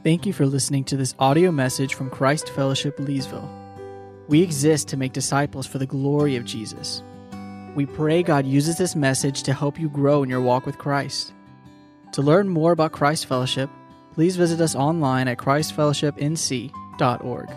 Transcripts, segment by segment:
Thank you for listening to this audio message from Christ Fellowship Leesville. We exist to make disciples for the glory of Jesus. We pray God uses this message to help you grow in your walk with Christ. To learn more about Christ Fellowship, please visit us online at christfellowshipnc.org.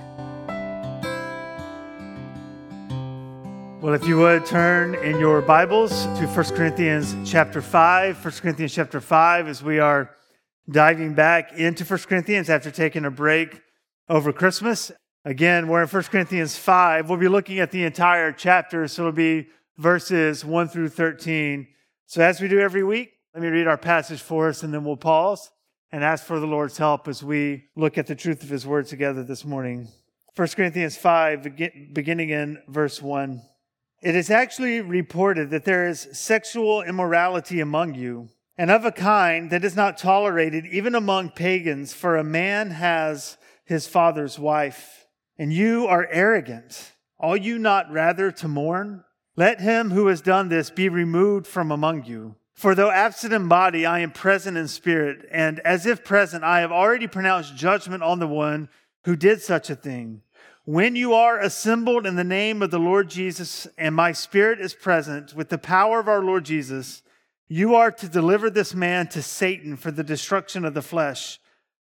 Well, if you would turn in your Bibles to 1 Corinthians chapter 5. 1 Corinthians chapter 5 as we are diving back into 1 Corinthians after taking a break over Christmas. Again, we're in 1 Corinthians 5. We'll be looking at the entire chapter, so it'll be verses 1 through 13. So as we do every week, let me read our passage for us and then we'll pause and ask for the Lord's help as we look at the truth of His Word together this morning. 1 Corinthians 5, beginning in verse 1. It is actually reported that there is sexual immorality among you, and of a kind that is not tolerated even among pagans, for a man has his father's wife. And you are arrogant. Ought you not rather to mourn? Let him who has done this be removed from among you. For though absent in body, I am present in spirit, and as if present, I have already pronounced judgment on the one who did such a thing. When you are assembled in the name of the Lord Jesus, and my spirit is present with the power of our Lord Jesus, you are to deliver this man to Satan for the destruction of the flesh,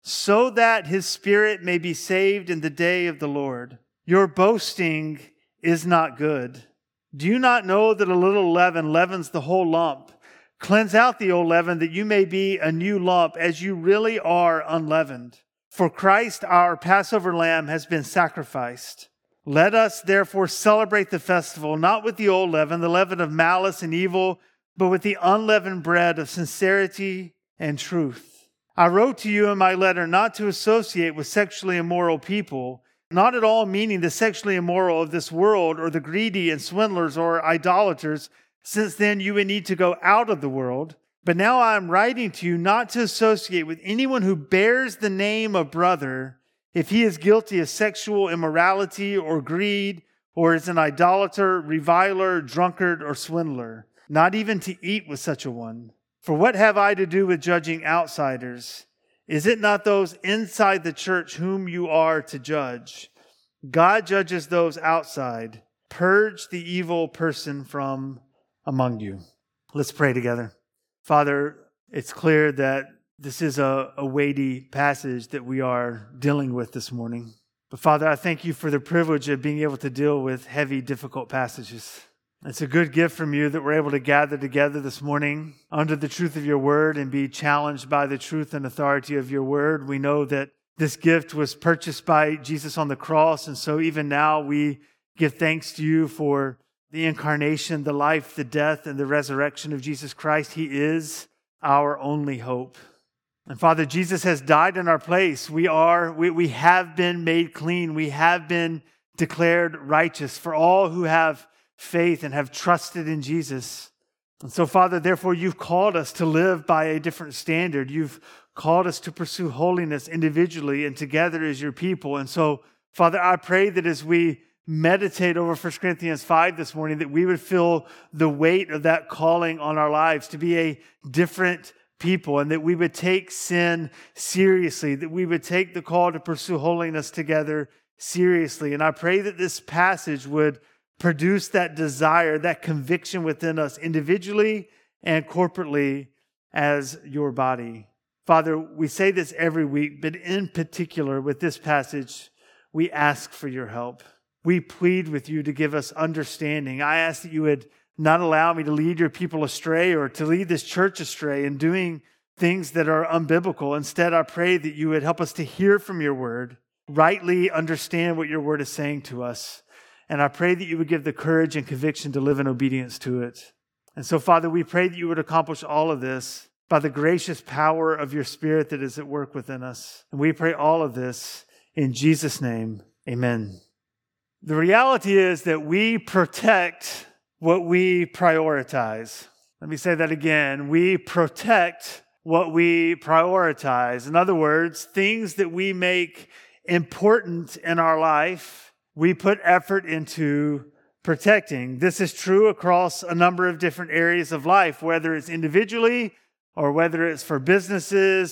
so that his spirit may be saved in the day of the Lord. Your boasting is not good. Do you not know that a little leaven leavens the whole lump? Cleanse out the old leaven, that you may be a new lump, as you really are unleavened. For Christ, our Passover lamb, has been sacrificed. Let us therefore celebrate the festival, not with the old leaven, the leaven of malice and evil, but with the unleavened bread of sincerity and truth. I wrote to you in my letter not to associate with sexually immoral people, not at all meaning the sexually immoral of this world, or the greedy and swindlers or idolaters, since then you would need to go out of the world. But now I am writing to you not to associate with anyone who bears the name of brother if he is guilty of sexual immorality or greed, or is an idolater, reviler, drunkard, or swindler, not even to eat with such a one. For what have I to do with judging outsiders? Is it not those inside the church whom you are to judge? God judges those outside. Purge the evil person from among you. Let's pray together. Father, it's clear that this is a weighty passage that we are dealing with this morning. But Father, I thank you for the privilege of being able to deal with heavy, difficult passages. It's a good gift from you that we're able to gather together this morning under the truth of your word and be challenged by the truth and authority of your word. We know that this gift was purchased by Jesus on the cross, and so even now we give thanks to you for the incarnation, the life, the death, and the resurrection of Jesus Christ. He is our only hope. And Father, Jesus has died in our place. We have been made clean. We have been declared righteous for all who have faith and have trusted in Jesus. And so, Father, therefore, you've called us to live by a different standard. You've called us to pursue holiness individually and together as your people. And so, Father, I pray that as we meditate over 1 Corinthians 5 this morning, that we would feel the weight of that calling on our lives to be a different people, and that we would take sin seriously, that we would take the call to pursue holiness together seriously. And I pray that this passage would produce that desire, that conviction within us individually and corporately as your body. Father, we say this every week, but in particular with this passage, we ask for your help. We plead with you to give us understanding. I ask that you would not allow me to lead your people astray or to lead this church astray in doing things that are unbiblical. Instead, I pray that you would help us to hear from your word, rightly understand what your word is saying to us. And I pray that you would give the courage and conviction to live in obedience to it. And so, Father, we pray that you would accomplish all of this by the gracious power of your Spirit that is at work within us. And we pray all of this in Jesus' name. Amen. The reality is that we protect what we prioritize. Let me say that again. We protect what we prioritize. In other words, things that we make important in our life, we put effort into protecting. This is true across a number of different areas of life, whether it's individually or whether it's for businesses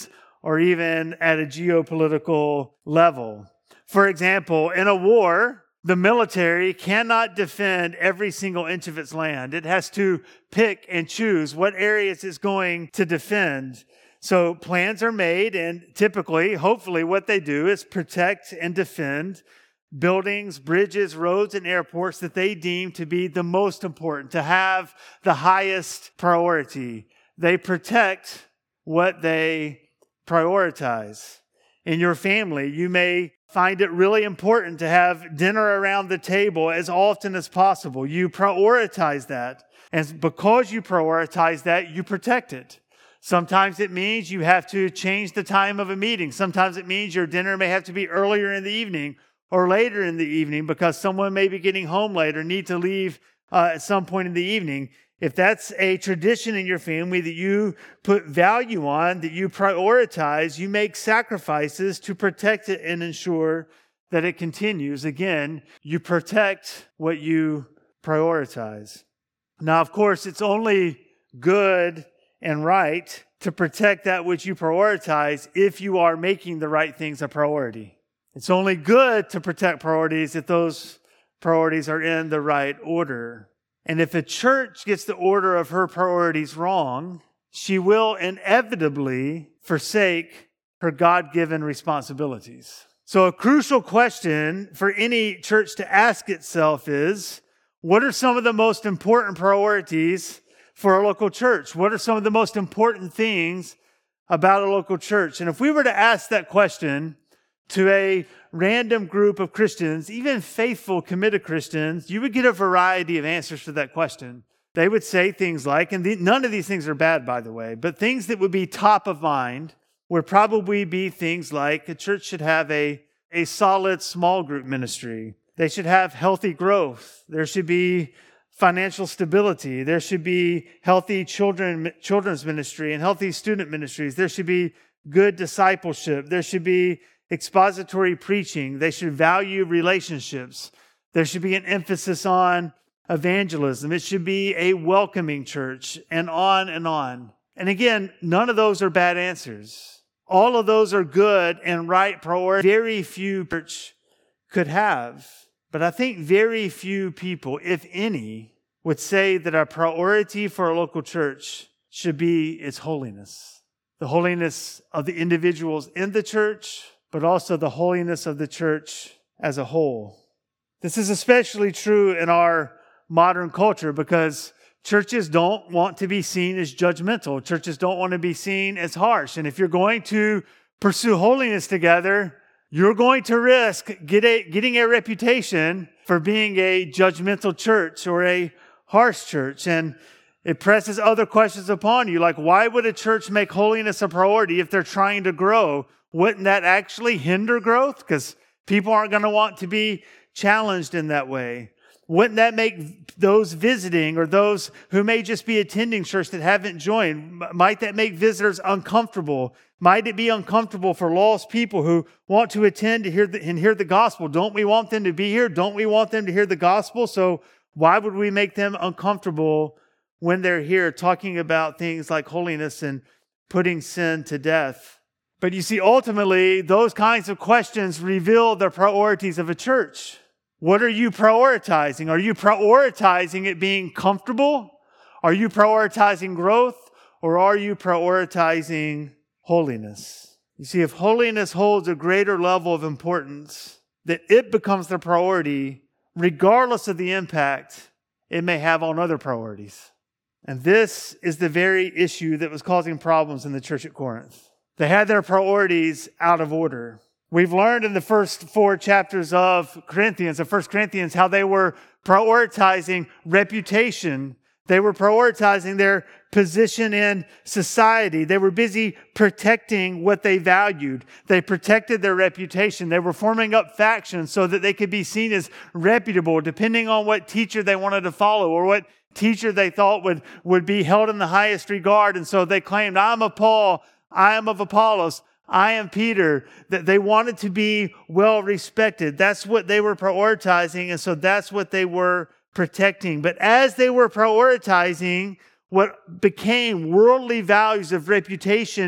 or even at a geopolitical level. For example, in a war, the military cannot defend every single inch of its land. It has to pick and choose what areas it's going to defend. So plans are made, and typically, hopefully, what they do is protect and defend buildings, bridges, roads, and airports that they deem to be the most important, to have the highest priority. They protect what they prioritize. In your family, you may find it really important to have dinner around the table as often as possible. You prioritize that. And because you prioritize that, you protect it. Sometimes it means you have to change the time of a meeting. Sometimes it means your dinner may have to be earlier in the evening or later in the evening because someone may be getting home late or need to leave at some point in the evening. If that's a tradition in your family that you put value on, that you prioritize, you make sacrifices to protect it and ensure that it continues. Again, you protect what you prioritize. Now, of course, it's only good and right to protect that which you prioritize if you are making the right things a priority. It's only good to protect priorities if those priorities are in the right order. And if a church gets the order of her priorities wrong, she will inevitably forsake her God-given responsibilities. So a crucial question for any church to ask itself is, what are some of the most important priorities for a local church? What are some of the most important things about a local church? And if we were to ask that question to a random group of Christians, even faithful, committed Christians, you would get a variety of answers to that question. They would say things like, and none of these things are bad, by the way, but things that would be top of mind would probably be things like a church should have a solid small group ministry. They should have healthy growth. There should be financial stability. There should be healthy children's ministry and healthy student ministries. There should be good discipleship. There should be expository preaching. They should value relationships. There should be an emphasis on evangelism. It should be a welcoming church, and on and on. And again, none of those are bad answers. All of those are good and right priorities. Very few church could have. But I think very few people, if any, would say that a priority for a local church should be its holiness. The holiness of the individuals in the church, but also the holiness of the church as a whole. This is especially true in our modern culture because churches don't want to be seen as judgmental. Churches don't want to be seen as harsh. And if you're going to pursue holiness together, you're going to risk getting a reputation for being a judgmental church or a harsh church. And it presses other questions upon you, like why would a church make holiness a priority if they're trying to grow? Wouldn't that actually hinder growth? Because people aren't going to want to be challenged in that way. Wouldn't that make those visiting or those who may just be attending church that haven't joined, might that make visitors uncomfortable? Might it be uncomfortable for lost people who want to attend to hear the gospel? Don't we want them to be here? Don't we want them to hear the gospel? So why would we make them uncomfortable when they're here talking about things like holiness and putting sin to death? But you see, ultimately, those kinds of questions reveal the priorities of a church. What are you prioritizing? Are you prioritizing it being comfortable? Are you prioritizing growth? Or are you prioritizing holiness? You see, if holiness holds a greater level of importance, that it becomes the priority, regardless of the impact it may have on other priorities. And this is the very issue that was causing problems in the church at Corinth. They had their priorities out of order. We've learned in the first 4 chapters of 1 Corinthians, how they were prioritizing reputation. They were prioritizing their position in society. They were busy protecting what they valued. They protected their reputation. They were forming up factions so that they could be seen as reputable, depending on what teacher they wanted to follow or what teacher they thought would be held in the highest regard. And so they claimed, I'm of Paul, I am of Apollos, I am Peter. That they wanted to be well respected. That's what they were prioritizing. And so that's what they were protecting. But as they were prioritizing what became worldly values of reputation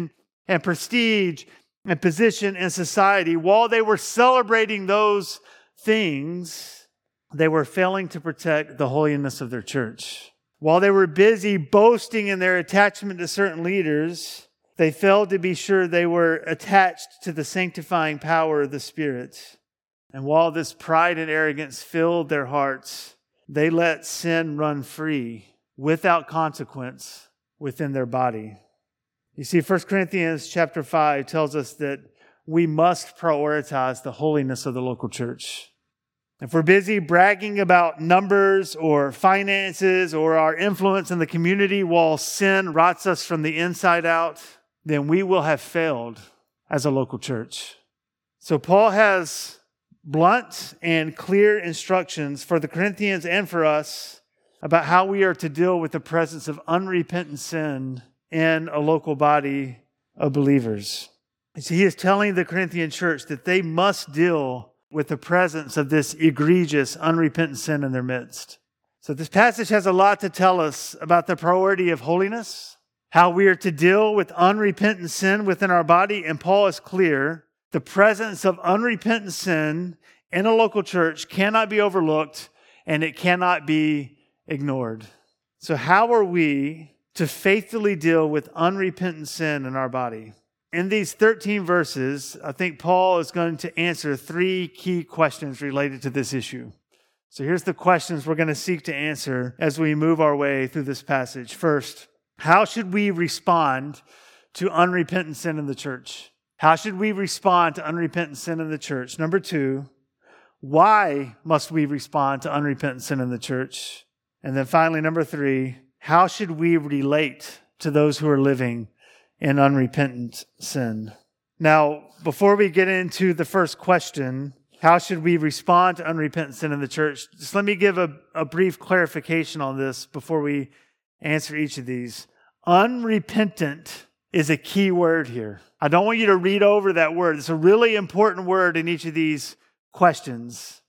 and prestige and position in society. While they were celebrating those things, they were failing to protect the holiness of their church. While they were busy boasting in their attachment to certain leaders, they failed to be sure they were attached to the sanctifying power of the Spirit. And while this pride and arrogance filled their hearts, they let sin run free without consequence within their body. You see, 1 Corinthians chapter 5 tells us that we must prioritize the holiness of the local church. If we're busy bragging about numbers or finances or our influence in the community while sin rots us from the inside out, then we will have failed as a local church. So Paul has blunt and clear instructions for the Corinthians and for us about how we are to deal with the presence of unrepentant sin in a local body of believers. So he is telling the Corinthian church that they must deal with the presence of this egregious, unrepentant sin in their midst. So this passage has a lot to tell us about the priority of holiness, how we are to deal with unrepentant sin within our body, and Paul is clear. The presence of unrepentant sin in a local church cannot be overlooked and it cannot be ignored. So how are we to faithfully deal with unrepentant sin in our body? In these 13 verses, I think Paul is going to answer 3 key questions related to this issue. So here's the questions we're going to seek to answer as we move our way through this passage. First, how should we respond to unrepentant sin in the church? How should we respond to unrepentant sin in the church? Number 2, why must we respond to unrepentant sin in the church? And then finally, number 3, how should we relate to those who are living in unrepentant sin? Now, before we get into the first question, how should we respond to unrepentant sin in the church? Just let me give a brief clarification on this before we answer each of these. Unrepentant is a key word here. I don't want you to read over that word. It's a really important word in each of these questions.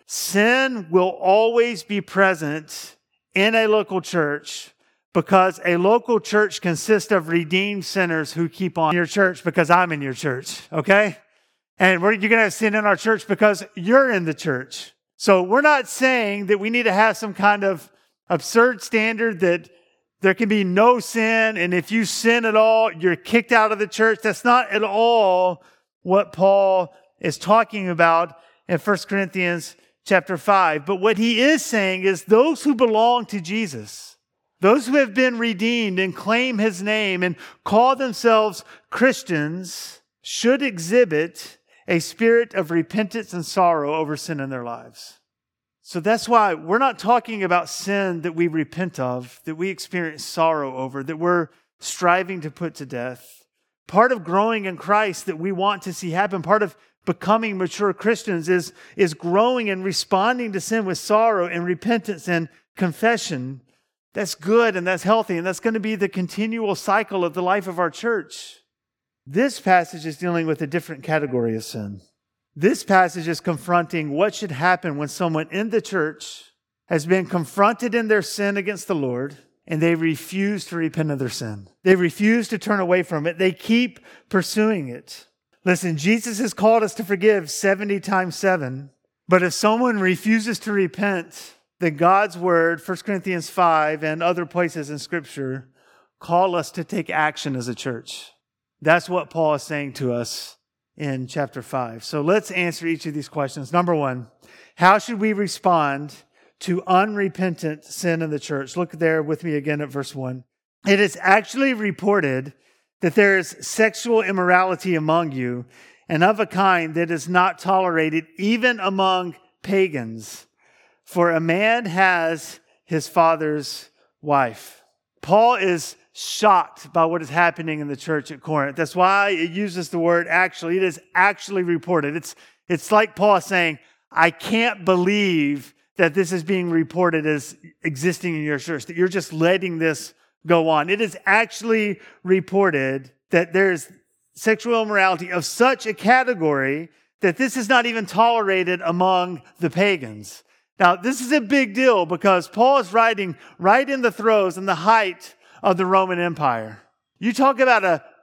Sin will always be present in a local church because a local church consists of redeemed sinners who keep on in your church because I'm in your church, okay? And you're going to have sin in our church because you're in the church. So we're not saying that we need to have some kind of absurd standard that there can be no sin, and if you sin at all, you're kicked out of the church. That's not at all what Paul is talking about in 1 Corinthians chapter 5. But what he is saying is those who belong to Jesus, those who have been redeemed and claim his name and call themselves Christians, should exhibit a spirit of repentance and sorrow over sin in their lives. So that's why we're not talking about sin that we repent of, that we experience sorrow over, that we're striving to put to death. Part of growing in Christ that we want to see happen, part of becoming mature Christians is growing and responding to sin with sorrow and repentance and confession. That's good and that's healthy, and that's going to be the continual cycle of the life of our church. This passage is dealing with a different category of sin. This passage is confronting what should happen when someone in the church has been confronted in their sin against the Lord and they refuse to repent of their sin. They refuse to turn away from it. They keep pursuing it. Listen, Jesus has called us to forgive 70 times 7. But if someone refuses to repent, then God's word, 1 Corinthians 5 and other places in Scripture, call us to take action as a church. That's what Paul is saying to us in chapter 5. So let's answer each of these questions. Number 1, how should we respond to unrepentant sin in the church? Look there with me again at verse 1. It is actually reported that there is sexual immorality among you, and of a kind that is not tolerated even among pagans. For a man has his father's wife. Paul is shocked by what is happening in the church at Corinth. That's why it uses the word actually. It is actually reported. It's like Paul saying, I can't believe that this is being reported as existing in your church, that you're just letting this go on. It is actually reported that there's sexual immorality of such a category that this is not even tolerated among the pagans. Now, this is a big deal because Paul is writing right in the throes and the height of the Roman Empire. You talk about a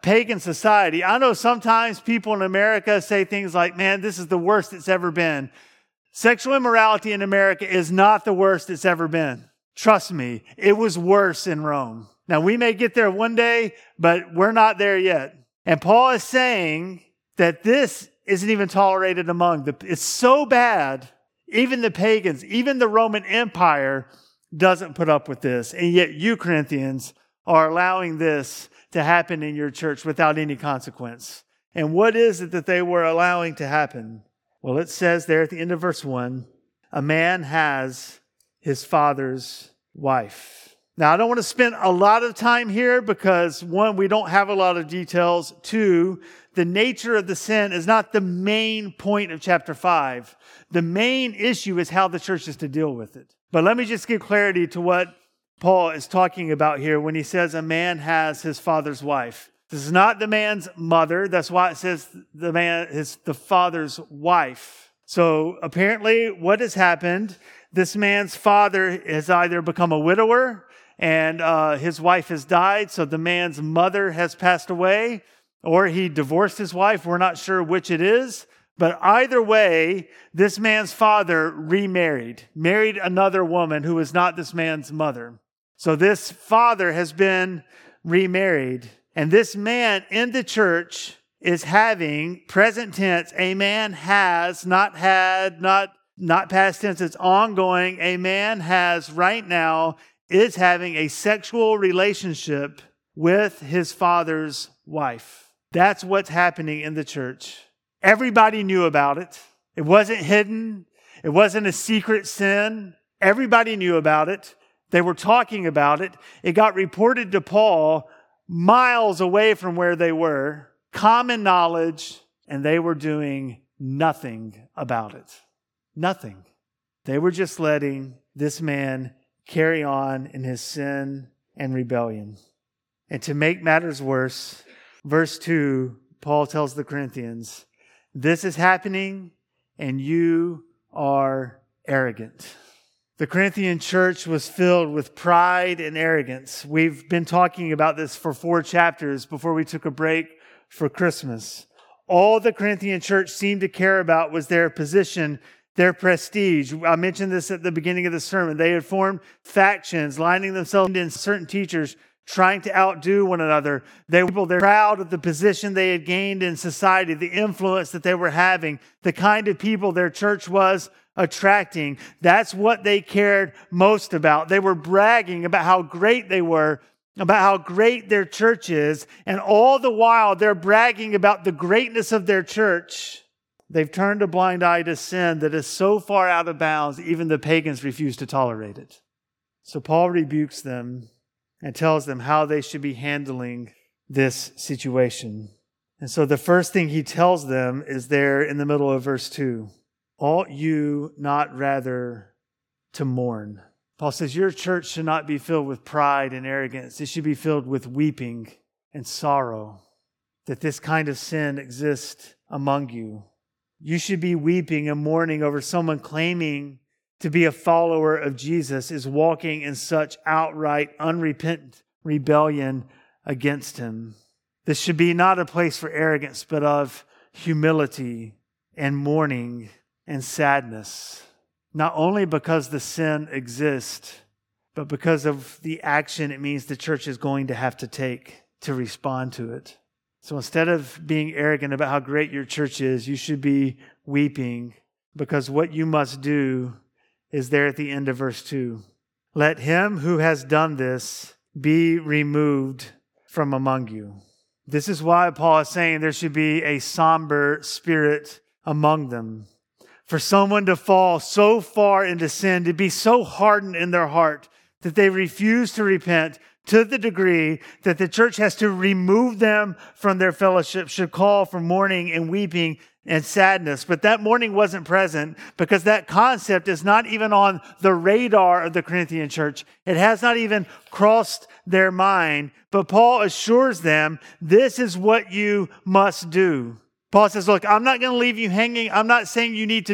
pagan society. I know sometimes people in America say things like, man, this is the worst it's ever been. Sexual immorality in America is not the worst it's ever been. Trust me, it was worse in Rome. Now, we may get there one day, but we're not there yet. And Paul is saying that this isn't even tolerated among them. It's so bad, even the pagans, even the Roman Empire doesn't put up with this. And yet you, Corinthians, are allowing this to happen in your church without any consequence. And what is it that they were allowing to happen? Well, it says there at the end of verse 1, a man has his father's wife. Now, I don't want to spend a lot of time here because, one, we don't have a lot of details. Two, the nature of the sin is not the main point of chapter 5. The main issue is how the church is to deal with it. But let me just give clarity to what Paul is talking about here when he says a man has his father's wife. This is not the man's mother. That's why it says the man is the father's wife. So apparently what has happened, this man's father has either become a widower and his wife has died, so the man's mother has passed away, or he divorced his wife. We're not sure which it is. But either way, this man's father married another woman who was not this man's mother. So this father has been remarried. And this man in the church is having, present tense, a man has, not had, not past tense, it's ongoing. A man has right now is having a sexual relationship with his father's wife. That's what's happening in the church. Everybody knew about it. It wasn't hidden. It wasn't a secret sin. Everybody knew about it. They were talking about it. It got reported to Paul miles away from where they were. Common knowledge, and they were doing nothing about it. Nothing. They were just letting this man carry on in his sin and rebellion. And to make matters worse, verse 2, Paul tells the Corinthians, this is happening and you are arrogant. The Corinthian church was filled with pride and arrogance. We've been talking about this for 4 chapters before we took a break for Christmas. All the Corinthian church seemed to care about was their position, their prestige. I mentioned this at the beginning of the sermon. They had formed factions, lining themselves in certain teachers, trying to outdo one another. They're proud of the position they had gained in society, the influence that they were having, the kind of people their church was attracting. That's what they cared most about. They were bragging about how great they were, about how great their church is, and all the while they're bragging about the greatness of their church. They've turned a blind eye to sin that is so far out of bounds, even the pagans refuse to tolerate it. So Paul rebukes them and tells them how they should be handling this situation. And so the first thing he tells them is there in the middle of verse 2. Ought you not rather to mourn? Paul says your church should not be filled with pride and arrogance. It should be filled with weeping and sorrow that this kind of sin exists among you. You should be weeping and mourning over someone claiming to be a follower of Jesus is walking in such outright, unrepentant rebellion against him. This should be not a place for arrogance, but of humility and mourning and sadness. Not only because the sin exists, but because of the action it means the church is going to have to take to respond to it. So instead of being arrogant about how great your church is, you should be weeping because what you must do is there at the end of verse 2. Let him who has done this be removed from among you. This is why Paul is saying there should be a somber spirit among them. For someone to fall so far into sin, to be so hardened in their heart that they refuse to repent to the degree that the church has to remove them from their fellowship, should call for mourning and weeping and sadness. But that mourning wasn't present because that concept is not even on the radar of the Corinthian church. It has not even crossed their mind. But Paul assures them, this is what you must do. Paul says, look, I'm not going to leave you hanging. I'm not saying you need to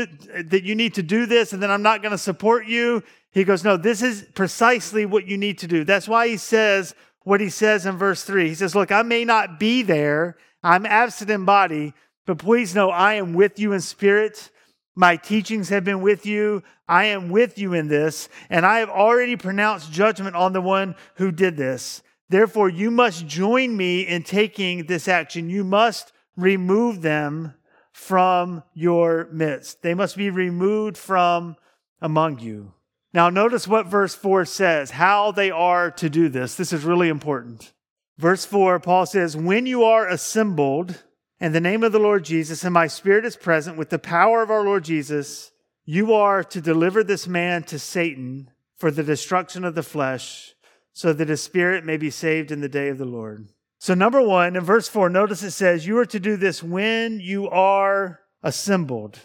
do this and then I'm not going to support you. He goes, no, this is precisely what you need to do. That's why he says, what he says in verse 3. He says, look, I may not be there. I'm absent in body, but please know I am with you in spirit. My teachings have been with you. I am with you in this, and I have already pronounced judgment on the one who did this. Therefore, you must join me in taking this action. You must remove them from your midst. They must be removed from among you. Now, notice what verse 4 says, how they are to do this. This is really important. Verse 4, Paul says, when you are assembled in the name of the Lord Jesus, and my spirit is present with the power of our Lord Jesus, you are to deliver this man to Satan for the destruction of the flesh, so that his spirit may be saved in the day of the Lord. So number one, in verse 4, notice it says, you are to do this when you are assembled.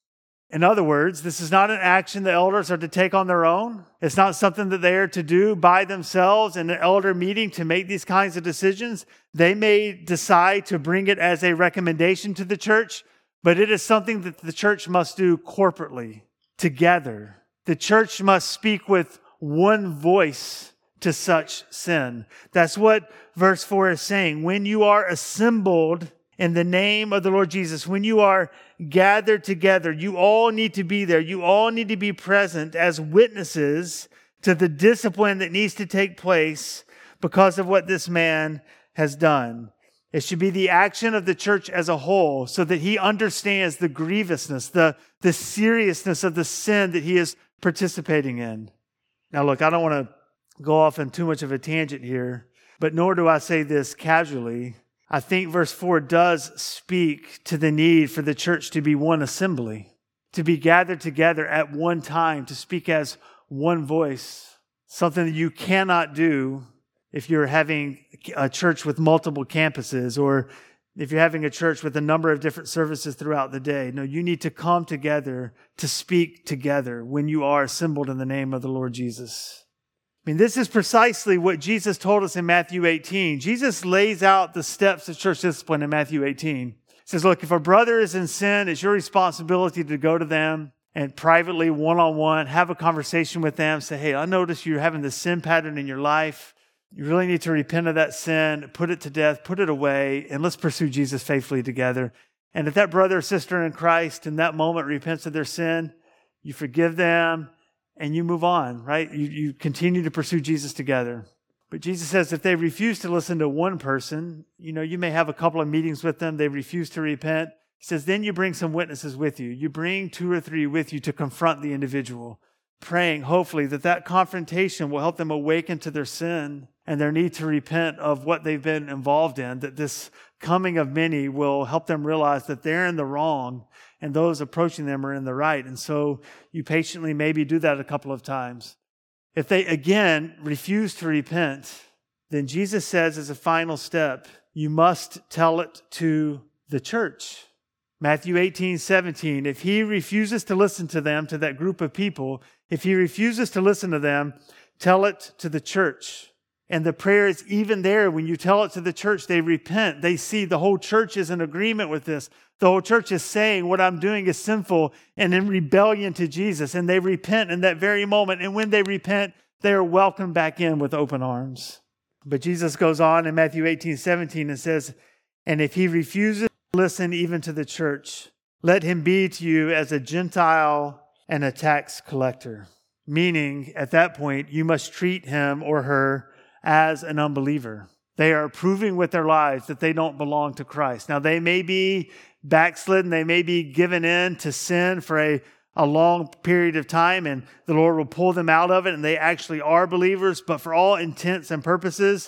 In other words, this is not an action the elders are to take on their own. It's not something that they are to do by themselves in an elder meeting to make these kinds of decisions. They may decide to bring it as a recommendation to the church, but it is something that the church must do corporately, together. The church must speak with one voice to such sin. That's what verse 4 is saying. When you are assembled in the name of the Lord Jesus, when you are gathered together, you all need to be there. You all need to be present as witnesses to the discipline that needs to take place because of what this man has done. It should be the action of the church as a whole so that he understands the grievousness, the seriousness of the sin that he is participating in. Now, look, I don't want to go off on too much of a tangent here, but nor do I say this casually. I think verse 4 does speak to the need for the church to be one assembly, to be gathered together at one time, to speak as one voice, something that you cannot do if you're having a church with multiple campuses or if you're having a church with a number of different services throughout the day. No, you need to come together to speak together when you are assembled in the name of the Lord Jesus. I mean, this is precisely what Jesus told us in Matthew 18. Jesus lays out the steps of church discipline in Matthew 18. He says, look, if a brother is in sin, it's your responsibility to go to them and privately, one-on-one, have a conversation with them. Say, hey, I notice you're having this sin pattern in your life. You really need to repent of that sin, put it to death, put it away, and let's pursue Jesus faithfully together. And if that brother or sister in Christ in that moment repents of their sin, you forgive them, and you move on, right? You continue to pursue Jesus together. But Jesus says if they refuse to listen to one person, you may have a couple of meetings with them, they refuse to repent. He says, then you bring some witnesses with you. You bring 2 or 3 with you to confront the individual, praying, hopefully, that confrontation will help them awaken to their sin and their need to repent of what they've been involved in, that this coming of many will help them realize that they're in the wrong and those approaching them are in the right. And so you patiently maybe do that a couple of times. If they, again, refuse to repent, then Jesus says as a final step, you must tell it to the church. Matthew 18:17, if he refuses to listen to them, to that group of people, if he refuses to listen to them, tell it to the church. And the prayer is even there. When you tell it to the church, they repent. They see the whole church is in agreement with this. The whole church is saying what I'm doing is sinful and in rebellion to Jesus. And they repent in that very moment. And when they repent, they are welcomed back in with open arms. But Jesus goes on in Matthew 18:17 and says, and if he refuses to listen even to the church, let him be to you as a Gentile and a tax collector. Meaning, at that point, you must treat him or her as an unbeliever. They are proving with their lives that they don't belong to Christ. Now, they may be backslidden, they may be given in to sin for a long period of time, and the Lord will pull them out of it, and they actually are believers. But for all intents and purposes,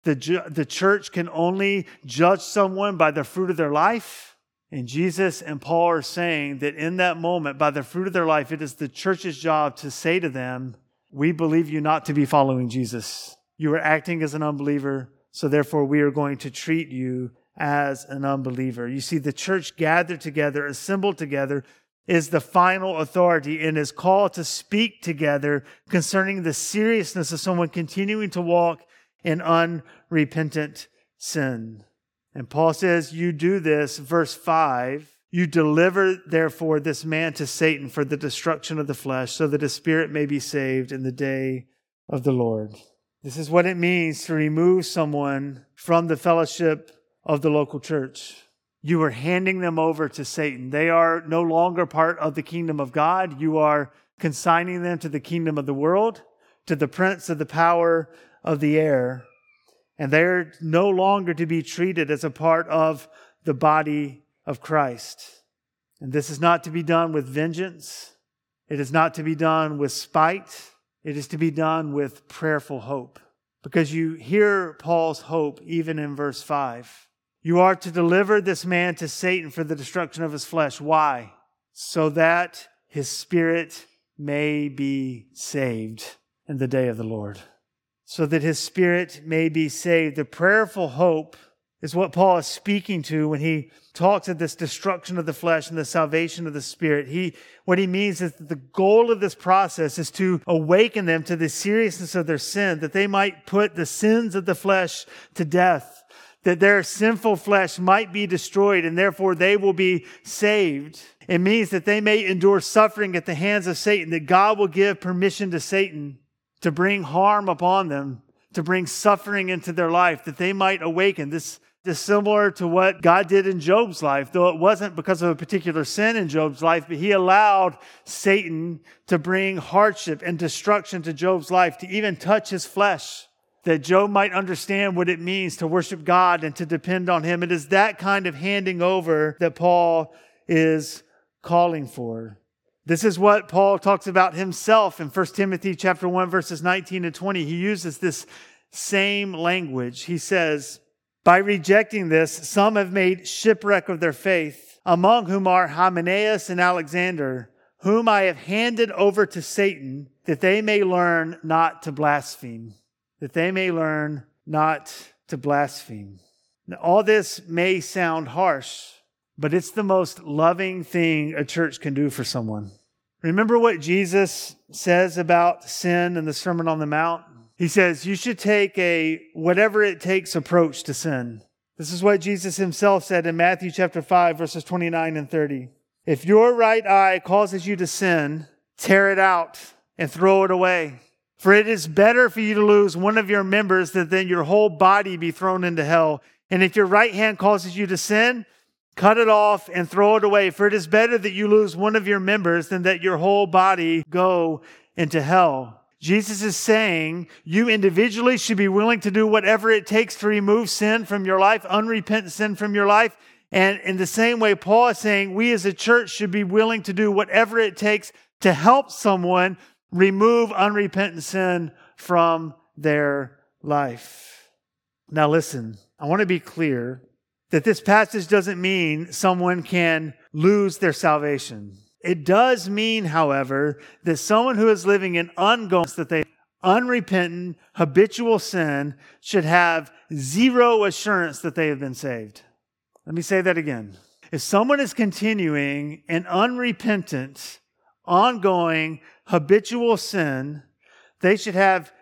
the church can only judge someone by the fruit of their life. And Jesus and Paul are saying that in that moment, by the fruit of their life, it is the church's job to say to them, we believe you not to be following Jesus. You are acting as an unbeliever, so therefore we are going to treat you as an unbeliever. You see, the church gathered together, assembled together, is the final authority and is called to speak together concerning the seriousness of someone continuing to walk in unrepentant sin. And Paul says, you do this, verse 5, you deliver therefore this man to Satan for the destruction of the flesh, so that his spirit may be saved in the day of the Lord. This is what it means to remove someone from the fellowship of the local church. You are handing them over to Satan. They are no longer part of the kingdom of God. You are consigning them to the kingdom of the world, to the prince of the power of the air. And they're no longer to be treated as a part of the body of Christ. And this is not to be done with vengeance. It is not to be done with spite. It is to be done with prayerful hope. Because you hear Paul's hope even in verse 5. You are to deliver this man to Satan for the destruction of his flesh. Why? So that his spirit may be saved in the day of the Lord. So that his spirit may be saved. The prayerful hope is what Paul is speaking to when he talks of this destruction of the flesh and the salvation of the spirit. What he means is that the goal of this process is to awaken them to the seriousness of their sin, that they might put the sins of the flesh to death, that their sinful flesh might be destroyed, and therefore they will be saved. It means that they may endure suffering at the hands of Satan, that God will give permission to Satan to bring harm upon them, to bring suffering into their life, that they might awaken. This is similar to what God did in Job's life, though it wasn't because of a particular sin in Job's life, but he allowed Satan to bring hardship and destruction to Job's life, to even touch his flesh, that Job might understand what it means to worship God and to depend on him. It is that kind of handing over that Paul is calling for. This is what Paul talks about himself in 1 Timothy chapter 1, verses 19 and 20. He uses this same language. He says, by rejecting this, some have made shipwreck of their faith, among whom are Hymenaeus and Alexander, whom I have handed over to Satan, that they may learn not to blaspheme. That they may learn not to blaspheme. Now, all this may sound harsh, but it's the most loving thing a church can do for someone. Remember what Jesus says about sin in the Sermon on the Mount? He says, you should take a whatever it takes approach to sin. This is what Jesus himself said in Matthew chapter 5, verses 29 and 30. If your right eye causes you to sin, tear it out and throw it away. For it is better for you to lose one of your members than your whole body be thrown into hell. And if your right hand causes you to sin, cut it off and throw it away. For it is better that you lose one of your members than that your whole body go into hell. Jesus is saying you individually should be willing to do whatever it takes to remove sin from your life, unrepentant sin from your life. And in the same way, Paul is saying we as a church should be willing to do whatever it takes to help someone remove unrepentant sin from their life. Now listen, I want to be clear that this passage doesn't mean someone can lose their salvation. It does mean, however, that someone who is living in unrepentant, habitual sin should have zero assurance that they have been saved. Let me say that again. If someone is continuing in unrepentant, ongoing, habitual sin, they should have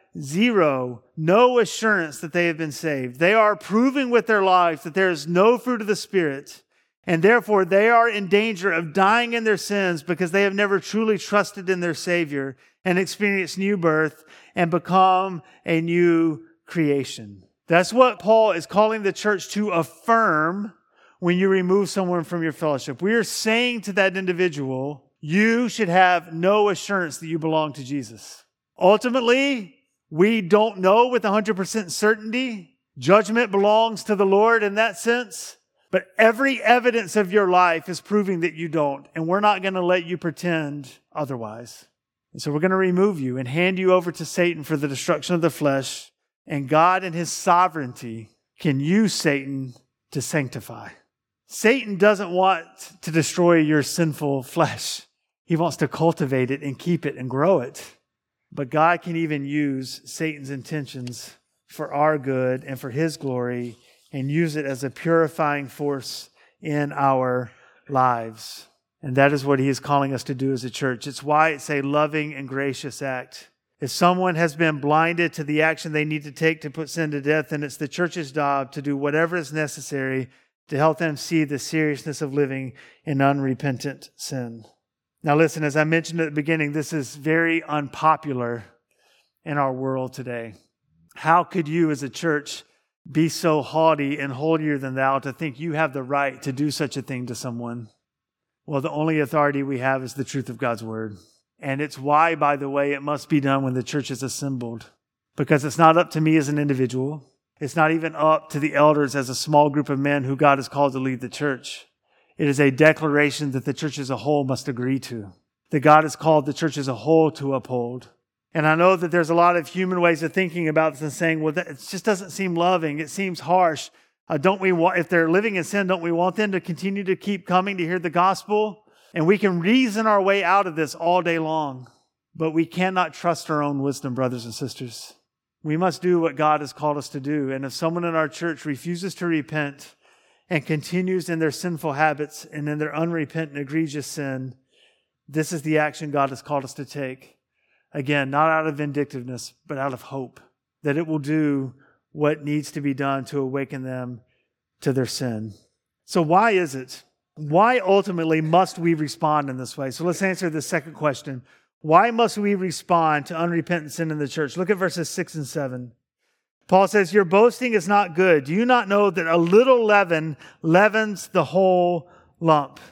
no assurance that they have been saved. They are proving with their lives that there is no fruit of the Spirit, and therefore they are in danger of dying in their sins because they have never truly trusted in their Savior and experienced new birth and become a new creation. That's what Paul is calling the church to affirm when you remove someone from your fellowship. We are saying to that individual, you should have no assurance that you belong to Jesus. Ultimately, we don't know with 100% certainty. Judgment belongs to the Lord in that sense. But every evidence of your life is proving that you don't. And we're not going to let you pretend otherwise. And so we're going to remove you and hand you over to Satan for the destruction of the flesh. And God in his sovereignty can use Satan to sanctify. Satan doesn't want to destroy your sinful flesh. He wants to cultivate it and keep it and grow it. But God can even use Satan's intentions for our good and for his glory and use it as a purifying force in our lives. And that is what he is calling us to do as a church. It's why it's a loving and gracious act. If someone has been blinded to the action they need to take to put sin to death, then it's the church's job to do whatever is necessary to help them see the seriousness of living in unrepentant sin. Now listen, as I mentioned at the beginning, this is very unpopular in our world today. How could you as a church be so haughty and holier than thou to think you have the right to do such a thing to someone? Well, the only authority we have is the truth of God's word. And it's why, by the way, it must be done when the church is assembled. Because it's not up to me as an individual. It's not even up to the elders as a small group of men who God has called to lead the church. It is a declaration that the church as a whole must agree to, that God has called the church as a whole to uphold. And I know that there's a lot of human ways of thinking about this and saying, well, it just doesn't seem loving. It seems harsh. If they're living in sin, don't we want them to continue to keep coming to hear the gospel? And we can reason our way out of this all day long. But we cannot trust our own wisdom, brothers and sisters. We must do what God has called us to do. And if someone in our church refuses to repent and continues in their sinful habits and in their unrepentant, egregious sin, this is the action God has called us to take. Again, not out of vindictiveness, but out of hope that it will do what needs to be done to awaken them to their sin. So why is it? Why ultimately must we respond in this way? So let's answer the second question. Why must we respond to unrepentant sin in the church? Look at verses 6 and 7. Paul says, your boasting is not good. Do you not know that a little leaven leavens the whole lump?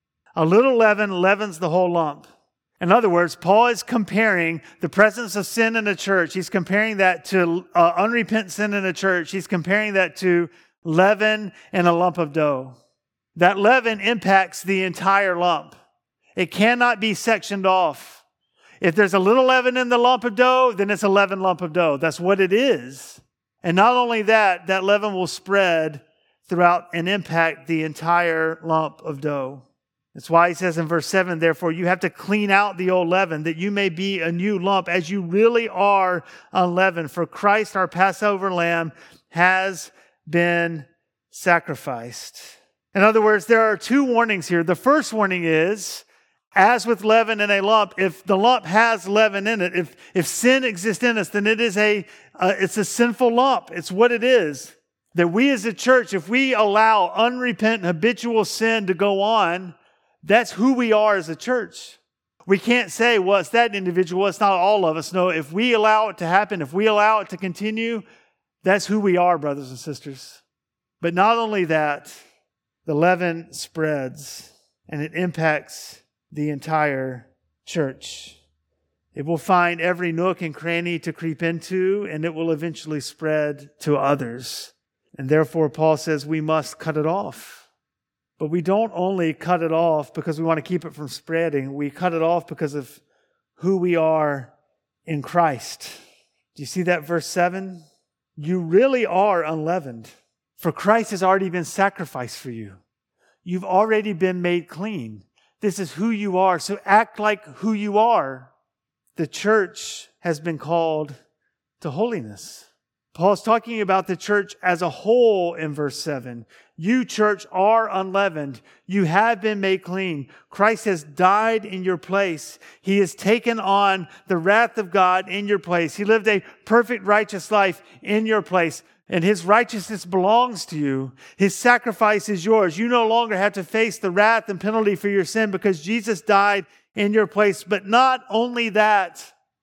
A little leaven leavens the whole lump. In other words, Paul is comparing the presence of sin in a church. He's comparing that to unrepentant sin in a church. He's comparing that to leaven in a lump of dough. That leaven impacts the entire lump. It cannot be sectioned off. If there's a little leaven in the lump of dough, then it's a leavened lump of dough. That's what it is. And not only that, that leaven will spread throughout and impact the entire lump of dough. That's why he says in verse 7, therefore, you have to clean out the old leaven, that you may be a new lump, as you really are unleavened. For Christ, our Passover lamb, has been sacrificed. In other words, there are two warnings here. The first warning is, as with leaven in a lump, if the lump has leaven in it, if sin exists in us, then it is it's a sinful lump. It's what it is. That we as a church, if we allow unrepentant, habitual sin to go on, that's who we are as a church. We can't say, well, it's that individual, it's not all of us. No, if we allow it to happen, if we allow it to continue, that's who we are, brothers and sisters. But not only that, the leaven spreads and it impacts the entire church. It will find every nook and cranny to creep into, and it will eventually spread to others. And therefore, Paul says we must cut it off. But we don't only cut it off because we want to keep it from spreading. We cut it off because of who we are in Christ. Do you see that verse 7? You really are unleavened, for Christ has already been sacrificed for you. You've already been made clean. This is who you are, so act like who you are. The church has been called to holiness. Paul's talking about the church as a whole in verse 7. You, church, are unleavened. You have been made clean. Christ has died in your place. He has taken on the wrath of God in your place. He lived a perfect, righteous life in your place. And His righteousness belongs to you. His sacrifice is yours. You no longer have to face the wrath and penalty for your sin because Jesus died in your place. But not only that,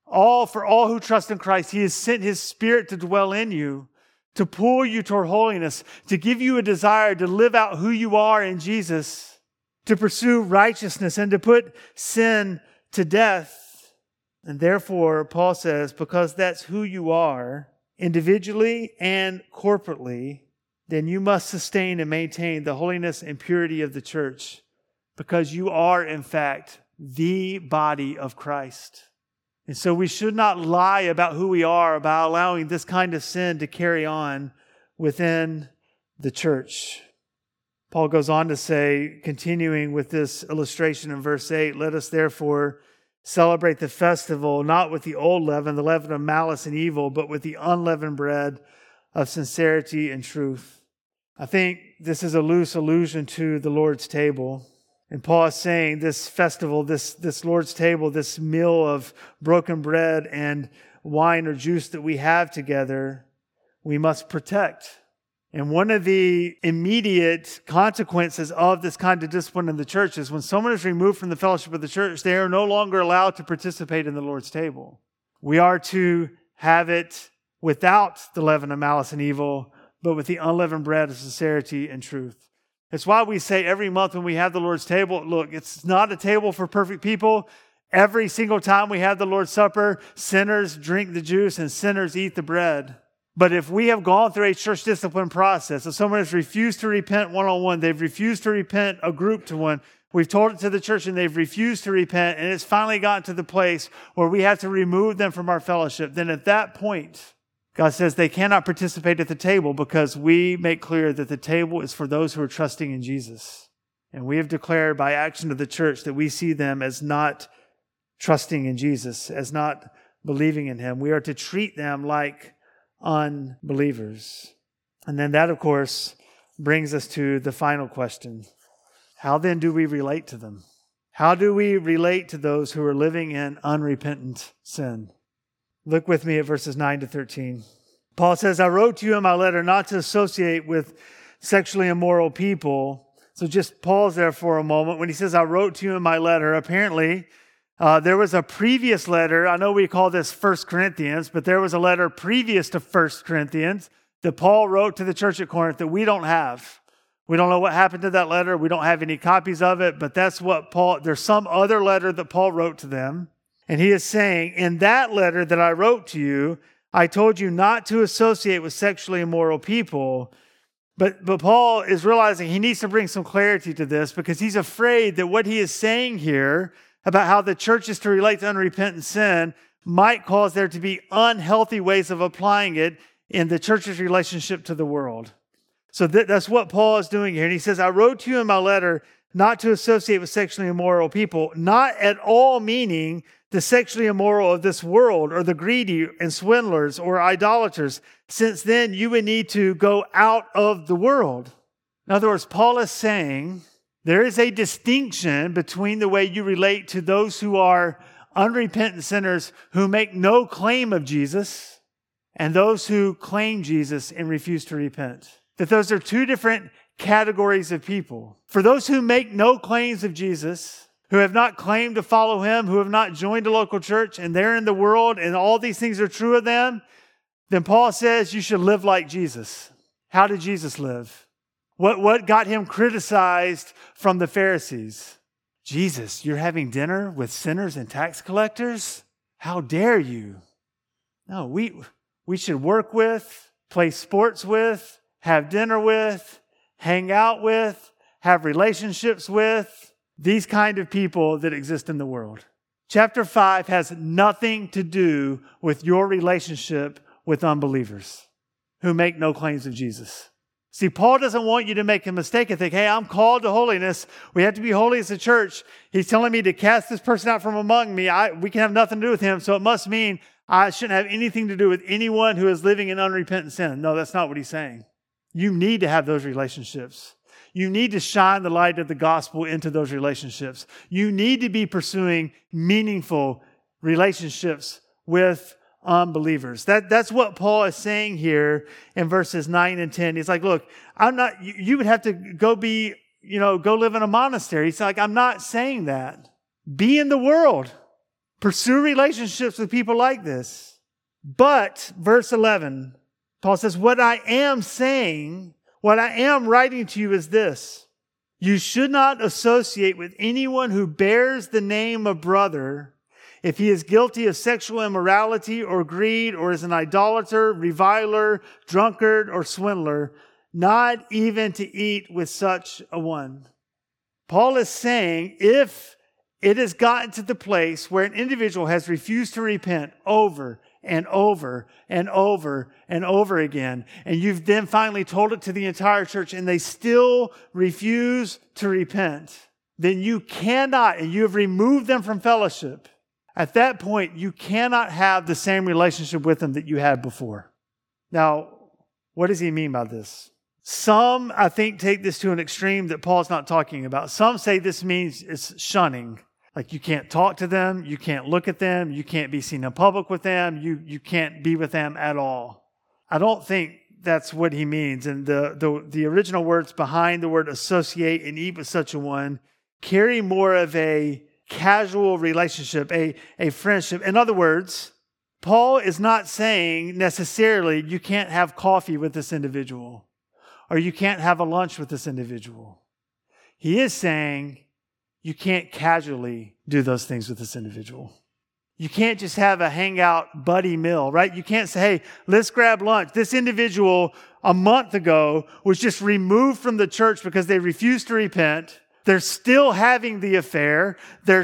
for all who trust in Christ, He has sent His Spirit to dwell in you, to pull you toward holiness, to give you a desire to live out who you are in Jesus, to pursue righteousness and to put sin to death. And therefore, Paul says, because that's who you are, individually and corporately, then you must sustain and maintain the holiness and purity of the church, because you are, in fact, the body of Christ. And so we should not lie about who we are by allowing this kind of sin to carry on within the church. Paul goes on to say, continuing with this illustration in verse 8, let us therefore celebrate the festival, not with the old leaven, the leaven of malice and evil, but with the unleavened bread of sincerity and truth. I think this is a loose allusion to the Lord's table. And Paul is saying this festival, this Lord's table, this meal of broken bread and wine or juice that we have together, we must protect. And one of the immediate consequences of this kind of discipline in the church is when someone is removed from the fellowship of the church, they are no longer allowed to participate in the Lord's table. We are to have it without the leaven of malice and evil, but with the unleavened bread of sincerity and truth. It's why we say every month when we have the Lord's table, look, it's not a table for perfect people. Every single time we have the Lord's Supper, sinners drink the juice and sinners eat the bread. But if we have gone through a church discipline process, if someone has refused to repent one-on-one, they've refused to repent a group to one, we've told it to the church and they've refused to repent, and it's finally gotten to the place where we have to remove them from our fellowship, then at that point, God says they cannot participate at the table because we make clear that the table is for those who are trusting in Jesus. And we have declared by action of the church that we see them as not trusting in Jesus, as not believing in Him. We are to treat them like unbelievers. And then that, of course, brings us to the final question. How then do we relate to them? How do we relate to those who are living in unrepentant sin? Look with me at verses 9 to 13. Paul says, I wrote to you in my letter not to associate with sexually immoral people. So just pause there for a moment. When he says, I wrote to you in my letter, apparently there was a previous letter. I know we call this 1 Corinthians, but there was a letter previous to 1 Corinthians that Paul wrote to the church at Corinth that we don't have. We don't know what happened to that letter. We don't have any copies of it, but that's what there's some other letter that Paul wrote to them. And he is saying, in that letter that I wrote to you, I told you not to associate with sexually immoral people. But Paul is realizing he needs to bring some clarity to this because he's afraid that what he is saying here about how the church is to relate to unrepentant sin might cause there to be unhealthy ways of applying it in the church's relationship to the world. So that's what Paul is doing here. And he says, I wrote to you in my letter not to associate with sexually immoral people, not at all meaning the sexually immoral of this world or the greedy and swindlers or idolaters, since then you would need to go out of the world. In other words, Paul is saying there is a distinction between the way you relate to those who are unrepentant sinners who make no claim of Jesus and those who claim Jesus and refuse to repent. That those are two different categories of people. For those who make no claims of Jesus, who have not claimed to follow Him, who have not joined a local church, and they're in the world, and all these things are true of them, then Paul says you should live like Jesus. How did Jesus live? What got Him criticized from the Pharisees? Jesus, you're having dinner with sinners and tax collectors? How dare you? No, we should work with, play sports with, have dinner with, hang out with, have relationships with, these kind of people that exist in the world. Chapter 5 has nothing to do with your relationship with unbelievers who make no claims of Jesus. See, Paul doesn't want you to make a mistake and think, hey, I'm called to holiness. We have to be holy as a church. He's telling me to cast this person out from among me. We can have nothing to do with him, so it must mean I shouldn't have anything to do with anyone who is living in unrepentant sin. No, that's not what he's saying. You need to have those relationships. You need to shine the light of the gospel into those relationships. You need to be pursuing meaningful relationships with unbelievers. That's what Paul is saying here in verses 9 and 10. He's like, look, you would have to go live in a monastery. He's like, I'm not saying that. Be in the world. Pursue relationships with people like this. But, verse 11, Paul says, what I am writing to you is this. You should not associate with anyone who bears the name of brother if he is guilty of sexual immorality or greed or is an idolater, reviler, drunkard, or swindler, not even to eat with such a one. Paul is saying if it has gotten to the place where an individual has refused to repent over and over and over and over again, and you've then finally told it to the entire church and they still refuse to repent, then you cannot, and you have removed them from fellowship. At that point, you cannot have the same relationship with them that you had before. Now, what does he mean by this? Some, I think, take this to an extreme that Paul's not talking about. Some say this means it's shunning. Like you can't talk to them, you can't look at them, you can't be seen in public with them, you can't be with them at all. I don't think that's what he means. And the original words behind the word associate and eat with such a one carry more of a casual relationship, a friendship. In other words, Paul is not saying necessarily you can't have coffee with this individual or you can't have a lunch with this individual. He is saying you can't casually do those things with this individual. You can't just have a hangout buddy meal, right? You can't say, hey, let's grab lunch. This individual a month ago was just removed from the church because they refused to repent. They're still having the affair.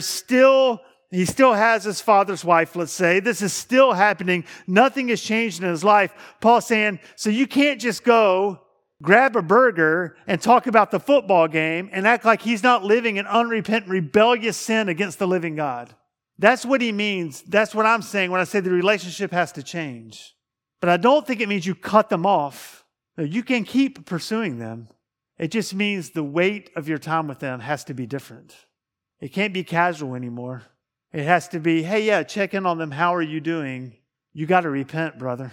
He still has his father's wife, let's say. This is still happening. Nothing has changed in his life. Paul's saying, so you can't just go grab a burger and talk about the football game and act like he's not living in unrepentant, rebellious sin against the living God. That's what he means. That's what I'm saying when I say the relationship has to change. But I don't think it means you cut them off. No, you can keep pursuing them. It just means the weight of your time with them has to be different. It can't be casual anymore. It has to be, hey, yeah, check in on them. How are you doing? You got to repent, brother.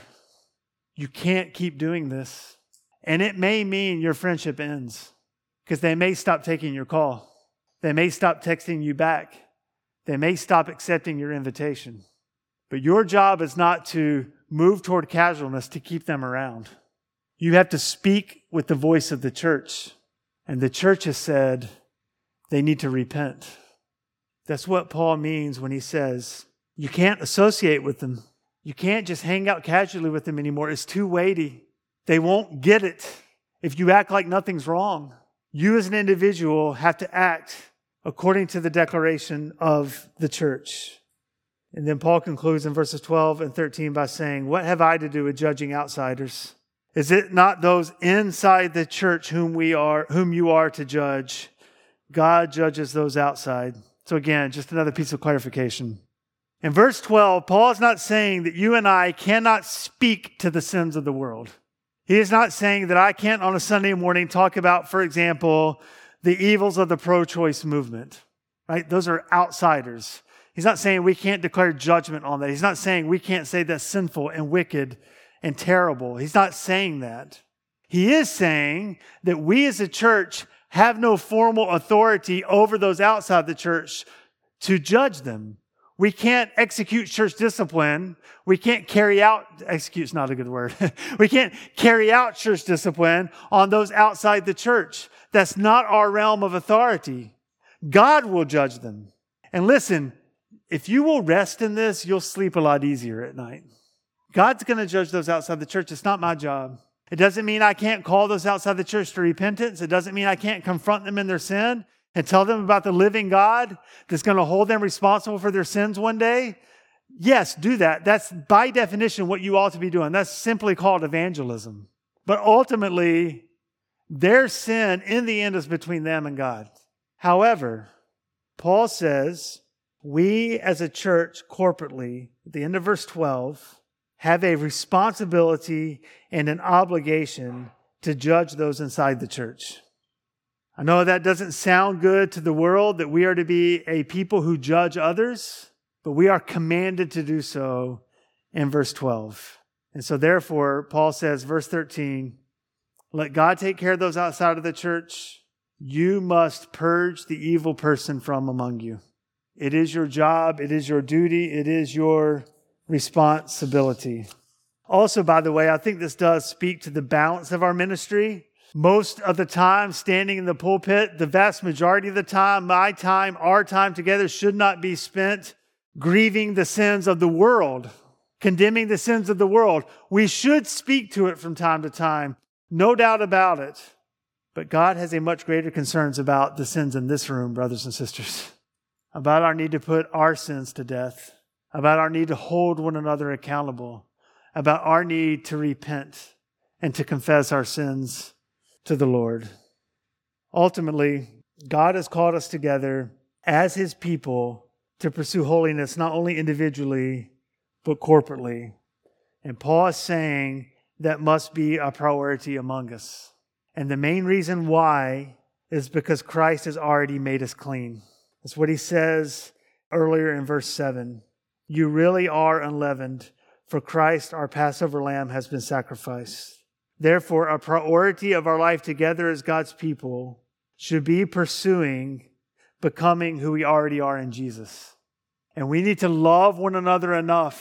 You can't keep doing this. And it may mean your friendship ends because they may stop taking your call. They may stop texting you back. They may stop accepting your invitation. But your job is not to move toward casualness to keep them around. You have to speak with the voice of the church. And the church has said they need to repent. That's what Paul means when he says, you can't associate with them. You can't just hang out casually with them anymore. It's too weighty. They won't get it if you act like nothing's wrong. You as an individual have to act according to the declaration of the church. And then Paul concludes in verses 12 and 13 by saying, what have I to do with judging outsiders? Is it not those inside the church whom you are to judge? God judges those outside. So again, just another piece of clarification. In verse 12, Paul is not saying that you and I cannot speak to the sins of the world. He is not saying that I can't on a Sunday morning talk about, for example, the evils of the pro-choice movement, right? Those are outsiders. He's not saying we can't declare judgment on that. He's not saying we can't say that's sinful and wicked and terrible. He's not saying that. He is saying that we as a church have no formal authority over those outside the church to judge them. We can't execute church discipline. We can't execute's not a good word. We can't carry out church discipline on those outside the church. That's not our realm of authority. God will judge them. And listen, if you will rest in this, you'll sleep a lot easier at night. God's going to judge those outside the church. It's not my job. It doesn't mean I can't call those outside the church to repentance. It doesn't mean I can't confront them in their sin and tell them about the living God that's going to hold them responsible for their sins one day. Yes, do that. That's by definition what you ought to be doing. That's simply called evangelism. But ultimately, their sin in the end is between them and God. However, Paul says, we as a church corporately, at the end of verse 12, have a responsibility and an obligation to judge those inside the church. I know that doesn't sound good to the world, that we are to be a people who judge others, but we are commanded to do so in verse 12. And so therefore, Paul says, verse 13, let God take care of those outside of the church. You must purge the evil person from among you. It is your job. It is your duty. It is your responsibility. Also, by the way, I think this does speak to the balance of our ministry. Most of the time, standing in the pulpit, the vast majority of the time, my time, our time together should not be spent grieving the sins of the world, condemning the sins of the world. We should speak to it from time to time, no doubt about it. But God has a much greater concerns about the sins in this room, brothers and sisters, about our need to put our sins to death, about our need to hold one another accountable, about our need to repent and to confess our sins to the Lord. Ultimately, God has called us together as His people to pursue holiness, not only individually, but corporately. And Paul is saying that must be a priority among us. And the main reason why is because Christ has already made us clean. That's what he says earlier in verse 7. You really are unleavened, for Christ, our Passover lamb, has been sacrificed. Therefore, a priority of our life together as God's people should be pursuing becoming who we already are in Jesus. And we need to love one another enough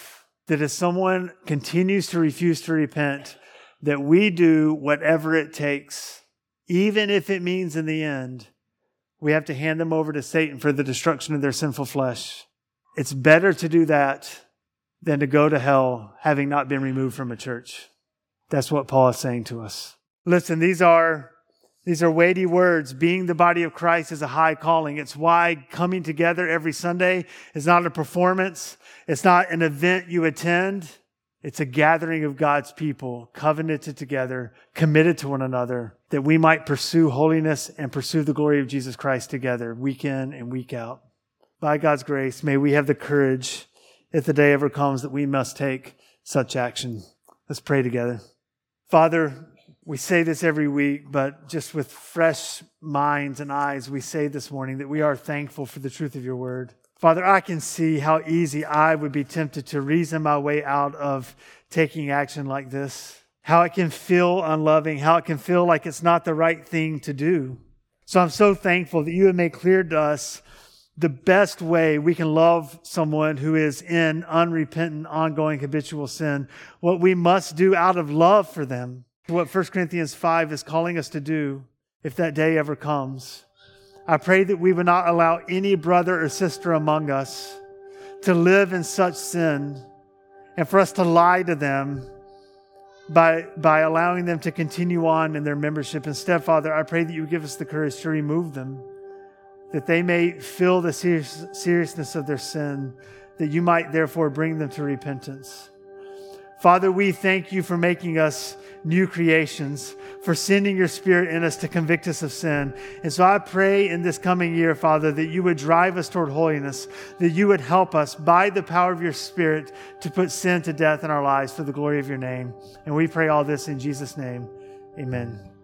that if someone continues to refuse to repent, that we do whatever it takes, even if it means in the end, we have to hand them over to Satan for the destruction of their sinful flesh. It's better to do that than to go to hell having not been removed from a church. That's what Paul is saying to us. Listen, these are weighty words. Being the body of Christ is a high calling. It's why coming together every Sunday is not a performance. It's not an event you attend. It's a gathering of God's people, covenanted together, committed to one another, that we might pursue holiness and pursue the glory of Jesus Christ together, week in and week out. By God's grace, may we have the courage, if the day ever comes, that we must take such action. Let's pray together. Father, we say this every week, but just with fresh minds and eyes, we say this morning that we are thankful for the truth of your word. Father, I can see how easy I would be tempted to reason my way out of taking action like this. How it can feel unloving, how it can feel like it's not the right thing to do. So I'm so thankful that you have made clear to us the best way we can love someone who is in unrepentant, ongoing, habitual sin. What we must do out of love for them. What 1 Corinthians 5 is calling us to do if that day ever comes. I pray that we would not allow any brother or sister among us to live in such sin and for us to lie to them by allowing them to continue on in their membership. Instead, Father, I pray that you would give us the courage to remove them, that they may feel the seriousness of their sin, that you might therefore bring them to repentance. Father, we thank you for making us new creations, for sending your Spirit in us to convict us of sin. And so I pray in this coming year, Father, that you would drive us toward holiness, that you would help us by the power of your Spirit to put sin to death in our lives for the glory of your name. And we pray all this in Jesus' name. Amen.